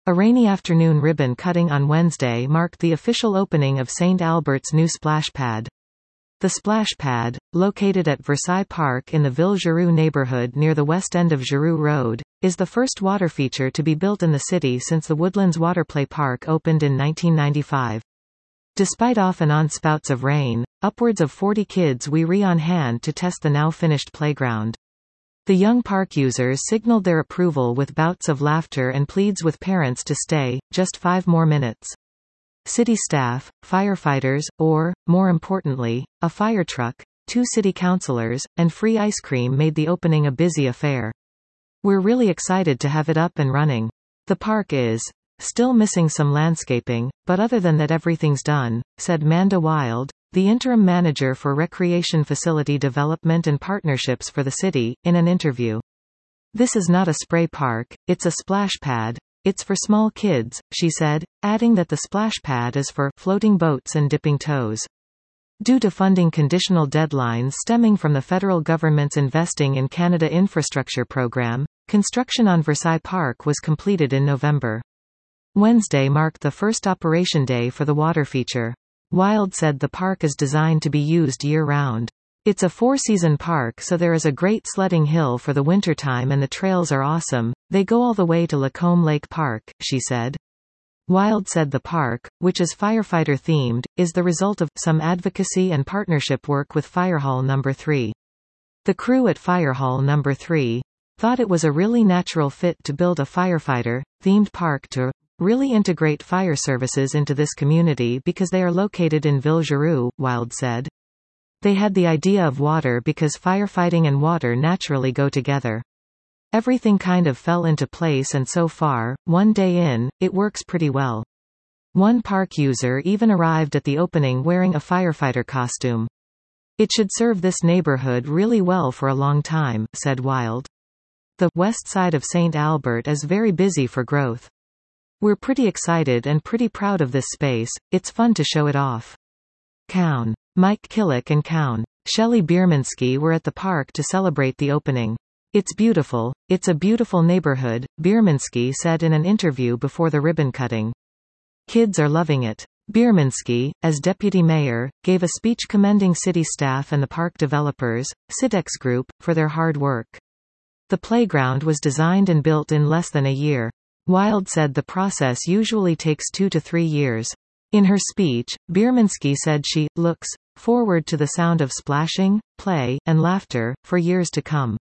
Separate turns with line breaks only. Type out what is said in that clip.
A rainy afternoon ribbon cutting on Wednesday marked the official opening of St. Albert's new splash pad. The splash pad, located at Versailles Park in the Ville-Giroux neighborhood near the west end of Giroux Road, is the first water feature to be built in the city since the Woodlands Waterplay Park opened in 1995. Despite off and on spouts of rain, upwards of 40 kids were on hand to test the now finished playground. The young park users signaled their approval with bouts of laughter and pleads with parents to stay, just 5 more minutes. City staff, firefighters, or, more importantly, a fire truck, 2 city councilors, and free ice cream made the opening a busy affair. We're really excited to have it up and running. The park is still missing some landscaping, but other than that everything's done, said Manda Wild, the interim manager for recreation facility development and partnerships for the city, in an interview. This is not a spray park, it's a splash pad. It's for small kids, she said, adding that the splash pad is for floating boats and dipping toes. Due to funding conditional deadlines stemming from the federal government's Investing in Canada infrastructure program, construction on Versailles Park was completed in November. Wednesday marked the first operation day for the water feature. Wild said the park is designed to be used year-round. It's a 4-season park, so there is a great sledding hill for the wintertime and the trails are awesome. They go all the way to Lacombe Lake Park, she said. Wild said the park, which is firefighter-themed, is the result of some advocacy and partnership work with Firehall No. 3. The crew at Firehall No. 3 thought it was a really natural fit to build a firefighter-themed park to really integrate fire services into this community because they are located in Ville-Giroux, Wild said. They had the idea of water because firefighting and water naturally go together. Everything kind of fell into place and so far, one day in, it works pretty well. One park user even arrived at the opening wearing a firefighter costume. It should serve this neighborhood really well for a long time, said Wild. The west side of St. Albert is very busy for growth. We're pretty excited and pretty proud of this space, it's fun to show it off. Cown. Mike Killick and Cown. Shelley Bierminski were at the park to celebrate the opening. It's beautiful, it's a beautiful neighborhood, Bierminski said in an interview before the ribbon cutting. Kids are loving it. Bierminski, as deputy mayor, gave a speech commending city staff and the park developers, Cidex Group, for their hard work. The playground was designed and built in less than a year. Wild said the process usually takes 2 to 3 years. In her speech, Bierminski said she looks forward to the sound of splashing, play, and laughter for years to come.